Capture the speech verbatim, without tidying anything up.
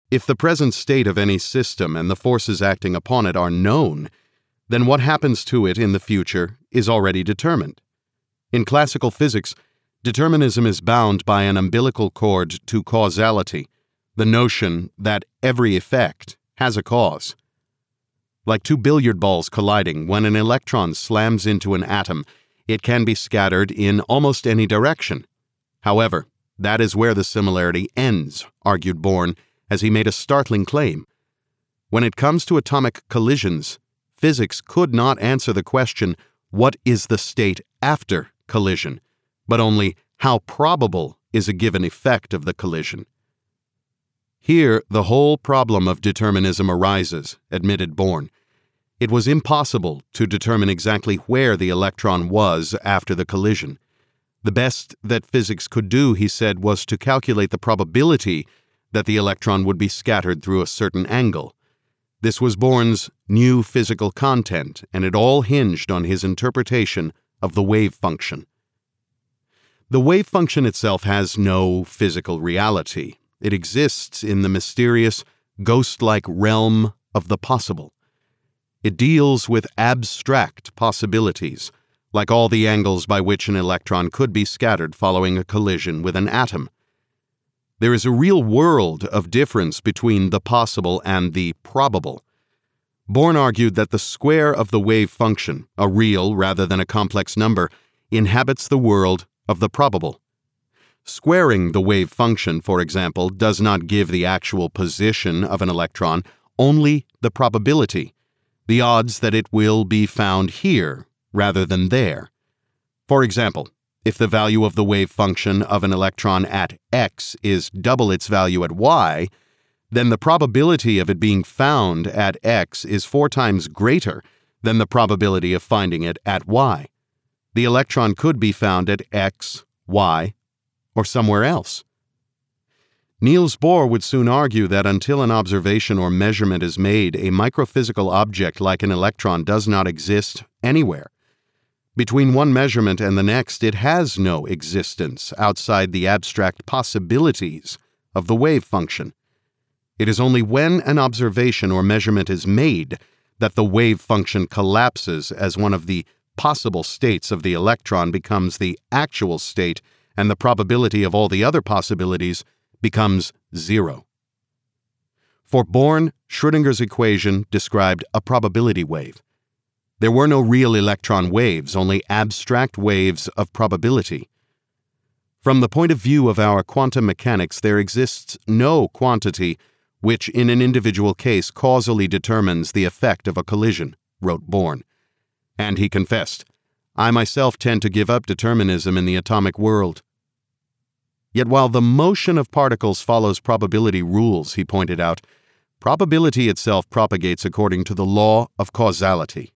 If the present state of any system and the forces acting upon it are known, then what happens to it in the future is already determined. In classical physics, determinism is bound by an umbilical cord to causality, the notion that every effect has a cause. Like two billiard balls colliding, when an electron slams into an atom, it can be scattered in almost any direction. However, that is where the similarity ends, argued Born, as he made a startling claim. When it comes to atomic collisions, physics could not answer the question, what is the state after collision, but only how probable is a given effect of the collision. Here, the whole problem of determinism arises, admitted Born. It was impossible to determine exactly where the electron was after the collision. The best that physics could do, he said, was to calculate the probability that the electron would be scattered through a certain angle. This was Born's new physical content, and it all hinged on his interpretation of the wave function. The wave function itself has no physical reality. It exists in the mysterious, ghost-like realm of the possible. It deals with abstract possibilities, like all the angles by which an electron could be scattered following a collision with an atom. There is a real world of difference between the possible and the probable. Born argued that the square of the wave function, a real rather than a complex number, inhabits the world of the probable. Squaring the wave function, for example, does not give the actual position of an electron, only the probability, the odds that it will be found here rather than there. For example, if the value of the wave function of an electron at x is double its value at y, then the probability of it being found at x is four times greater than the probability of finding it at y. The electron could be found at x, y, or somewhere else. Niels Bohr would soon argue that until an observation or measurement is made, a microphysical object like an electron does not exist anywhere. Between one measurement and the next, it has no existence outside the abstract possibilities of the wave function. It is only when an observation or measurement is made that the wave function collapses as one of the possible states of the electron becomes the actual state, and the probability of all the other possibilities becomes zero. For Born, Schrödinger's equation described a probability wave. There were no real electron waves, only abstract waves of probability. From the point of view of our quantum mechanics, there exists no quantity which in an individual case causally determines the effect of a collision, wrote Born. And he confessed, I myself tend to give up determinism in the atomic world. Yet while the motion of particles follows probability rules, he pointed out, probability itself propagates according to the law of causality.